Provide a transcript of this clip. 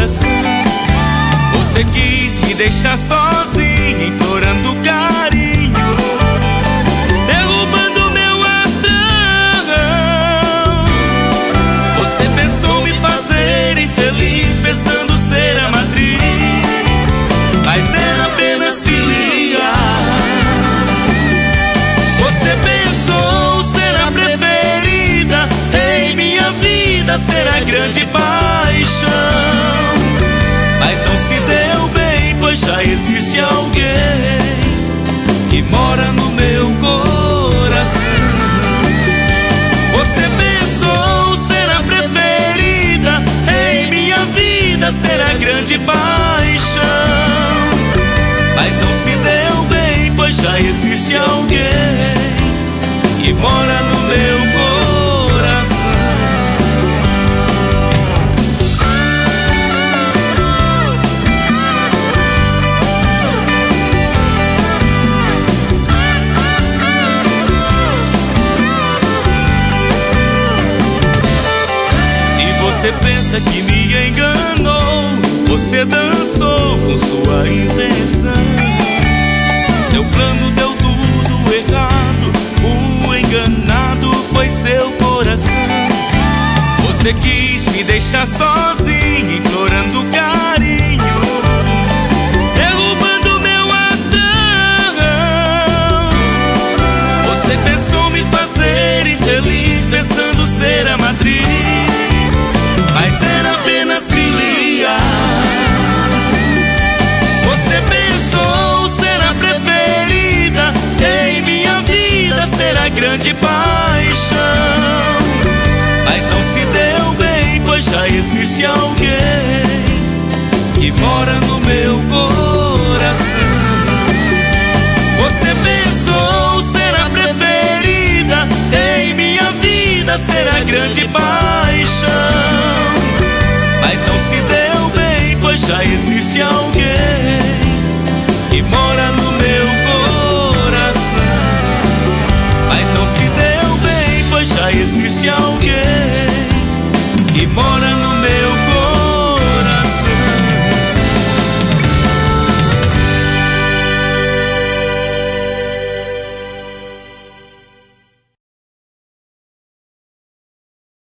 coração. Você quis me deixar sozinho, implorando carinho, derrubando meu astral. Você pensou me fazer infeliz, pensando ser a matriz, mas era apenas filial. Você pensou ser a preferida em minha vida, ser a grande paixão, mas não se deu bem, pois já existe alguém que mora no meu coração. Você pensou ser a preferida em minha vida, ser a grande paixão, mas não se deu bem, pois já existe alguém que mora no meu coração. Se você pensa que me enganou, você dançou com sua intenção. Seu plano deu tudo errado, o enganado foi seu coração. Você quis me deixar sozinho, implorando carinho, derrubando meu astral. Você pensou me fazer infeliz, pensando ser a matriz, mas era apenas filial. Você pensou ser a preferida em minha vida, ser a grande paixão, mas não se deu bem, pois já existe alguém que mora no meu coração. Você pensou ser a preferida em minha vida, ser a grande paixão, mas não se deu bem, pois já existe alguém